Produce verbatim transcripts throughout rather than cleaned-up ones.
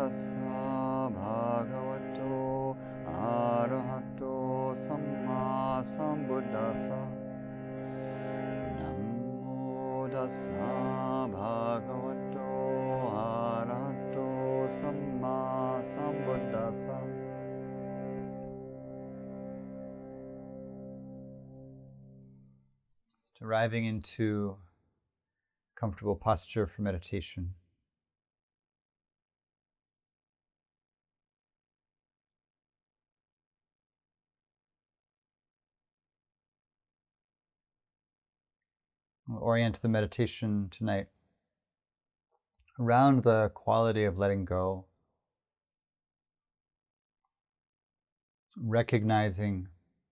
tassa bhagavato arahato samma sambuddhassa. Namo tassa bhagavato arahato samma sambuddhassa. Just arriving into comfortable posture for meditation. We'll orient the meditation tonight around the quality of letting go, recognizing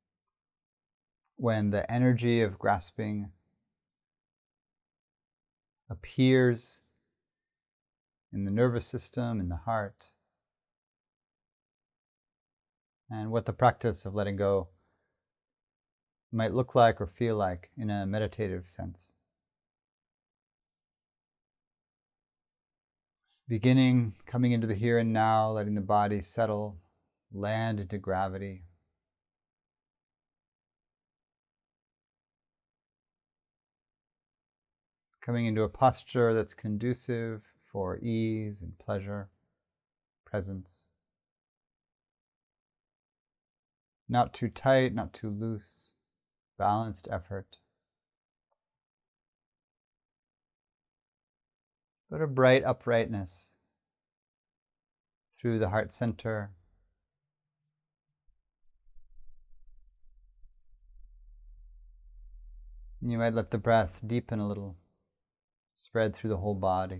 when the energy of grasping appears in the nervous system, in the heart, and what the practice of letting go might look like or feel like in a meditative sense. Beginning, coming into the here and now, letting the body settle, land into gravity. Coming into a posture that's conducive for ease and pleasure, presence. Not too tight, not too loose, balanced effort. But a bright uprightness through the heart center. You might let the breath deepen a little, spread through the whole body.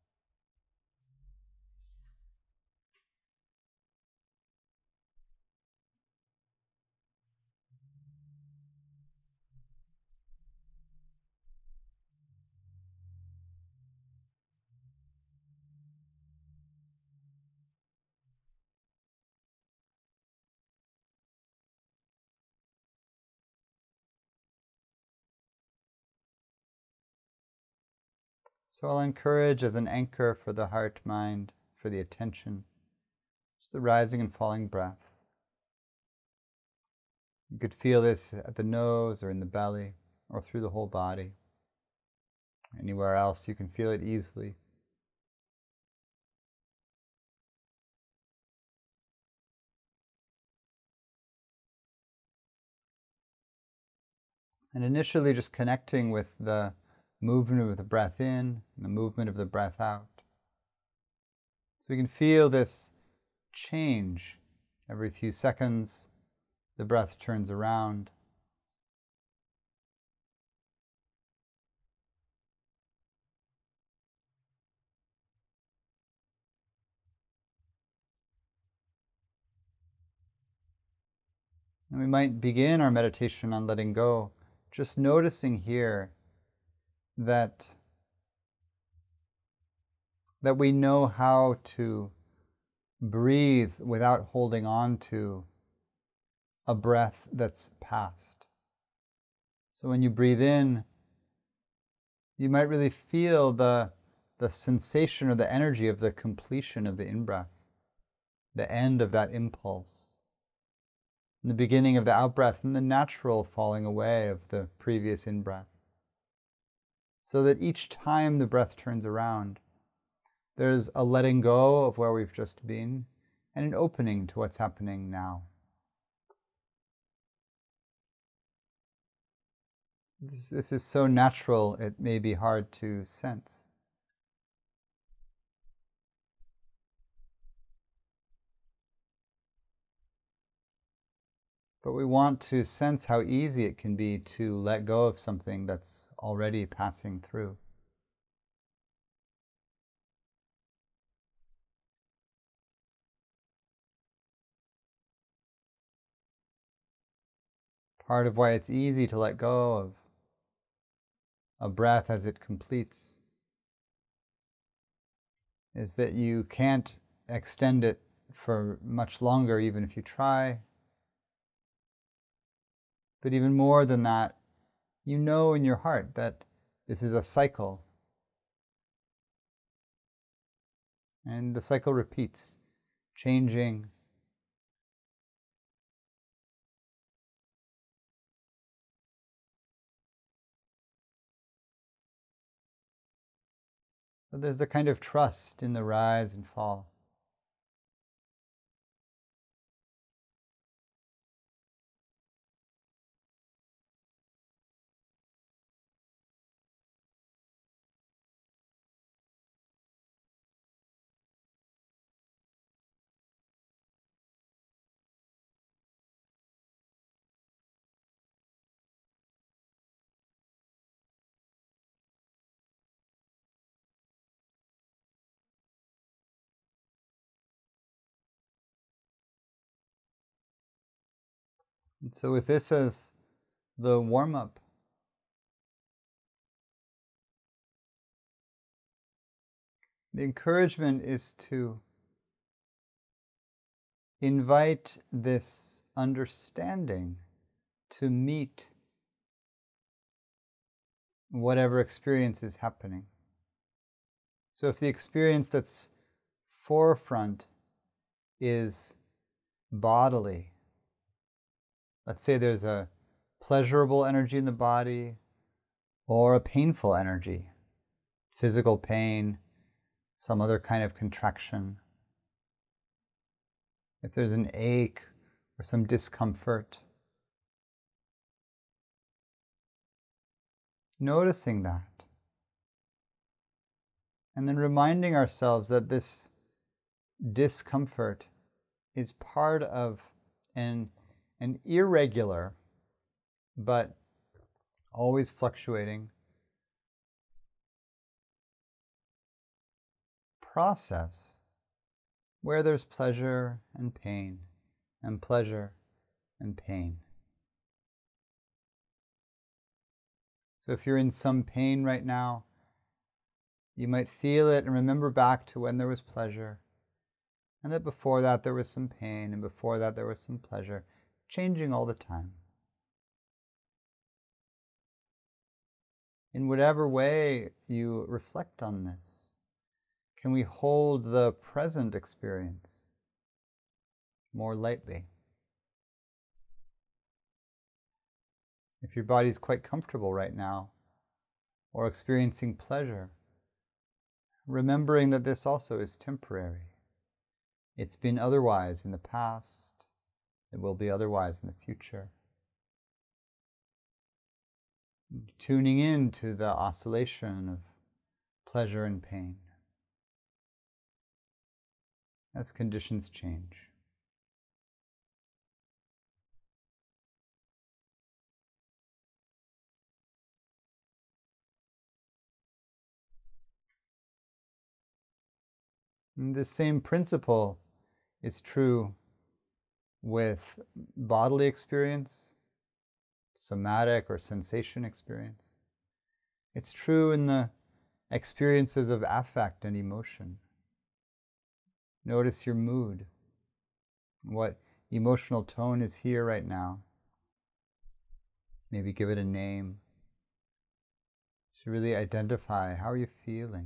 So I'll encourage as an anchor for the heart, mind, for the attention, just the rising and falling breath. You could feel this at the nose or in the belly or through the whole body. Anywhere else you can feel it easily. And initially just connecting with the movement of the breath in and the movement of the breath out. So we can feel this change. Every few seconds, the breath turns around. And we might begin our meditation on letting go, just noticing here that, that we know how to breathe without holding on to a breath that's past. So when you breathe in, you might really feel the, the sensation or the energy of the completion of the in-breath, the end of that impulse, and the beginning of the out-breath, and the natural falling away of the previous in-breath. So that each time the breath turns around, there's a letting go of where we've just been, and an opening to what's happening now. This, this is so natural, it may be hard to sense. But we want to sense how easy it can be to let go of something that's already passing through. Part of why it's easy to let go of a breath as it completes is that you can't extend it for much longer, even if you try. But even more than that, you know in your heart that this is a cycle. And the cycle repeats, changing. So there's a kind of trust in the rise and fall. And so with this as the warm-up, the encouragement is to invite this understanding to meet whatever experience is happening. So if the experience that's forefront is bodily, let's say there's a pleasurable energy in the body or a painful energy, physical pain, some other kind of contraction. If there's an ache or some discomfort, noticing that. And then reminding ourselves that this discomfort is part of an, an irregular, but always fluctuating process where there's pleasure and pain, and pleasure and pain. So if you're in some pain right now, you might feel it and remember back to when there was pleasure, and that before that there was some pain, and before that there was some pleasure, changing all the time. In whatever way you reflect on this, can we hold the present experience more lightly? If your body's quite comfortable right now, or experiencing pleasure, remembering that this also is temporary. It's been otherwise in the past. It will be otherwise in the future. Tuning in to the oscillation of pleasure and pain as conditions change. And this same principle is true with bodily experience, somatic or sensation experience. It's true in the experiences of affect and emotion. Notice your mood, what emotional tone is here right now. Maybe give it a name. To really identify, how are you feeling?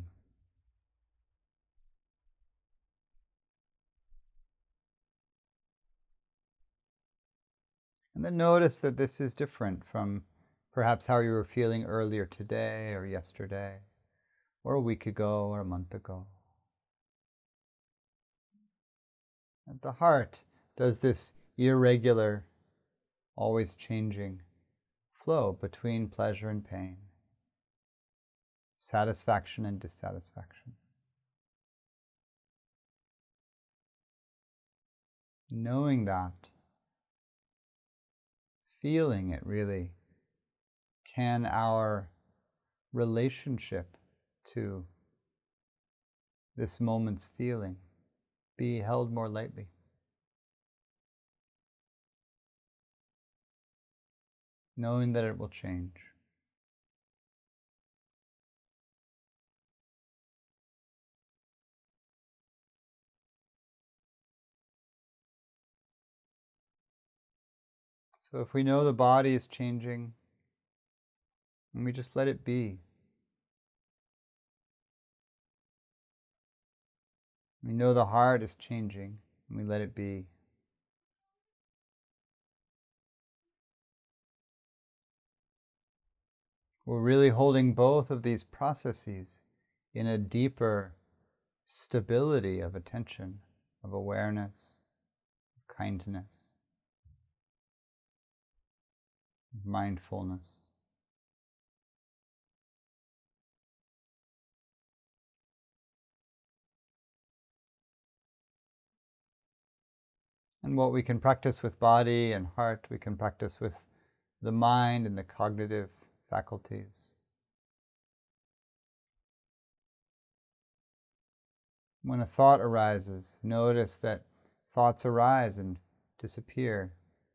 And then notice that this is different from perhaps how you were feeling earlier today or yesterday, or a week ago or a month ago. At the heart does this irregular, always changing flow between pleasure and pain, satisfaction and dissatisfaction. Knowing that, feeling it really, can our relationship to this moment's feeling be held more lightly. Knowing that it will change. So if we know the body is changing, and we just let it be. We know the heart is changing, and we let it be. We're really holding both of these processes in a deeper stability of attention, of awareness, of kindness, of mindfulness. And what we can practice with body and heart, we can practice with the mind and the cognitive faculties. When a thought arises, notice that thoughts arise and disappear.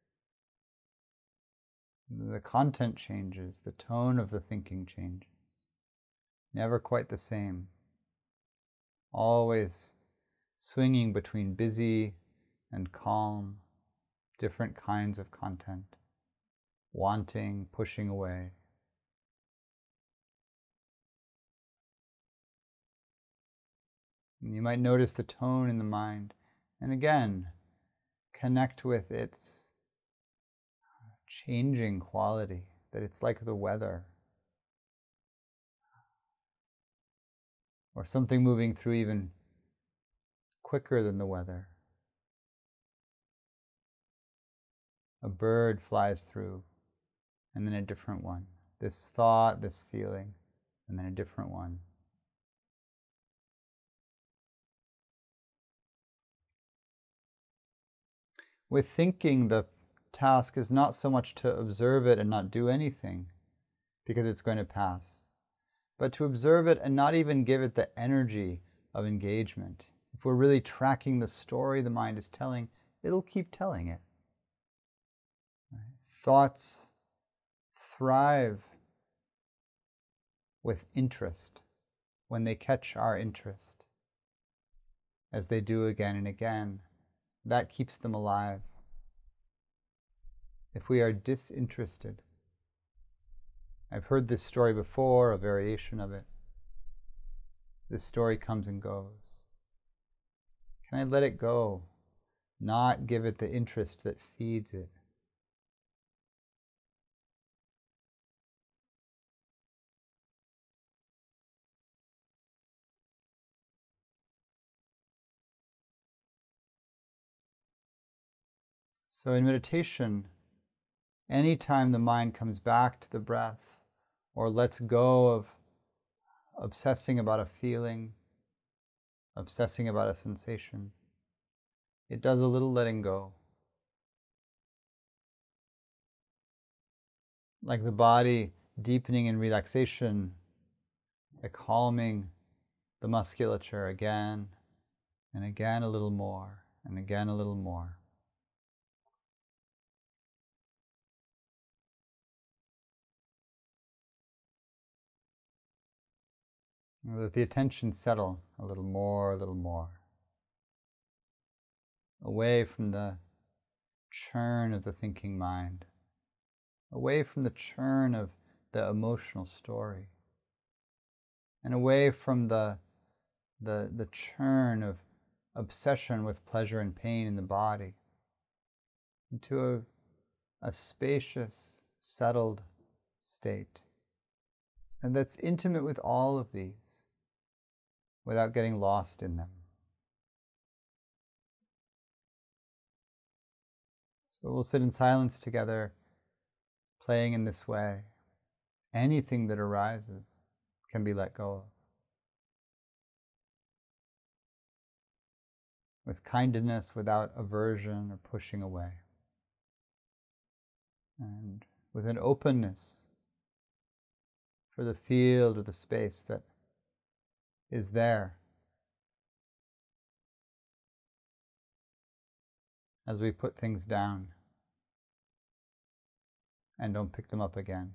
The content changes, the tone of the thinking changes. Never quite the same. Always swinging between busy and calm, different kinds of content, wanting, pushing away. And you might notice the tone in the mind, and again, connect with its changing quality, that it's like the weather, or something moving through even quicker than the weather. A bird flies through, and then a different one. This thought, this feeling, and then a different one. With thinking, the task is not so much to observe it and not do anything, because it's going to pass, but to observe it and not even give it the energy of engagement. If we're really tracking the story the mind is telling, it'll keep telling it. Right? Thoughts thrive with interest when they catch our interest, as they do again and again. That keeps them alive. If we are disinterested, I've heard this story before, a variation of it. This story comes and goes. Can I let it go? Not give it the interest that feeds it. So in meditation, anytime the mind comes back to the breath or lets go of obsessing about a feeling, obsessing about a sensation, it does a little letting go. Like the body deepening in relaxation, like calming the musculature again and again a little more, and again a little more. Let the attention settle a little more, a little more. Away from the churn of the thinking mind. Away from the churn of the emotional story. And away from the, the, the churn of obsession with pleasure and pain in the body. Into a, a spacious, settled state. And that's intimate with all of these, without getting lost in them. So we'll sit in silence together, playing in this way. Anything that arises can be let go of. With kindness, without aversion or pushing away. And with an openness for the field or the space that is there as we put things down and don't pick them up again.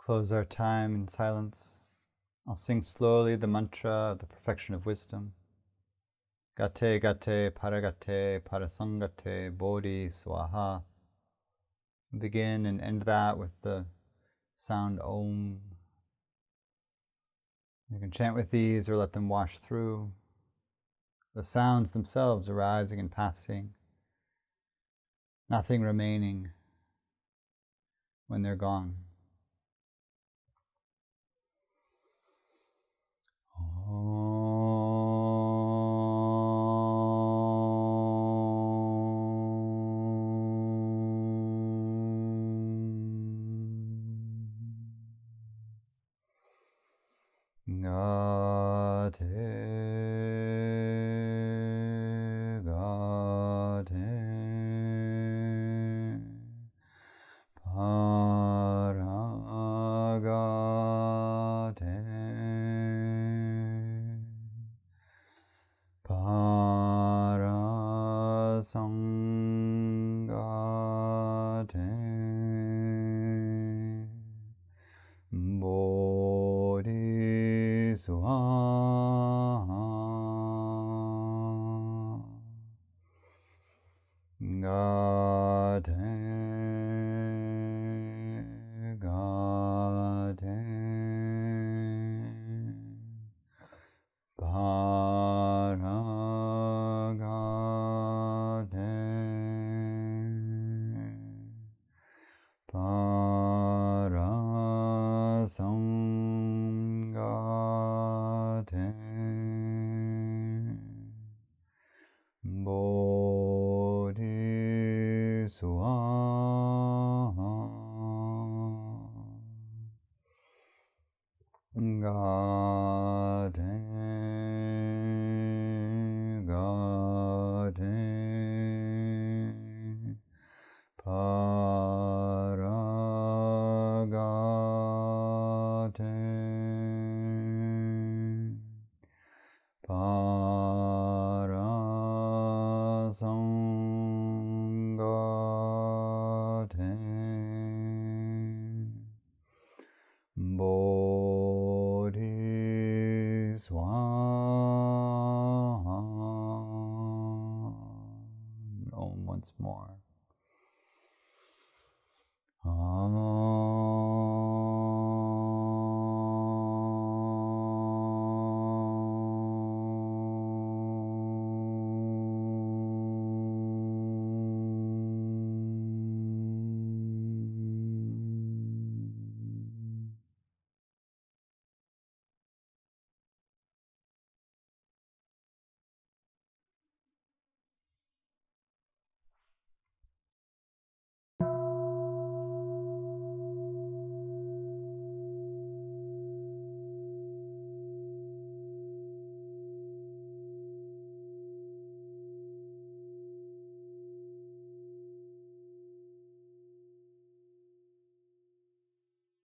close our time in silence. I'll sing slowly the mantra of the perfection of wisdom. Gate gate paragate parasangate bodhi swaha. Begin and end that with the sound Om. You can chant with these or let them wash through. The sounds themselves arising and passing, nothing remaining when they're gone. Gate, gate, paragate, parasangate, bodhi swaha. Gate, gate, paragate, parasangate, bodhi swaha. Gate, gate, paragate, parasangate, bodhi swaha. Om once more. Om.